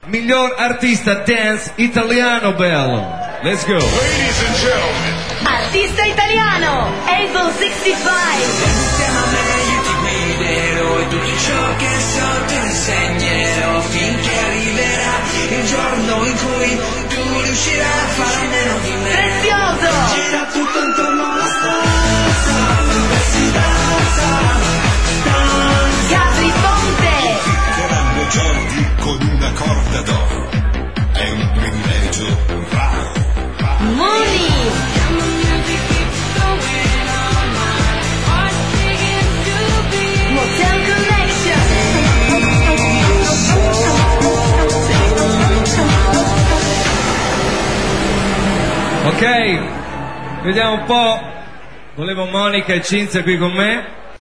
miglior artista dance italiano, bello. Let's go. Ladies and gentlemen. Artista italiano, Able 65. Insieme a me io ti guiderò e tutto ciò che so te lo insegnerò finché arriverà il giorno in cui tu riuscirai a fare meno di me. Prezioso. Gira tutto intorno alla stanza, l'università, Gabri Ponte. Ficcheranno Giorgi con una corda d'oro. È un privilegio raro. Mooney. Motel Connection. Ok, vediamo un po'. Volevo Monica e Cinzia qui con me.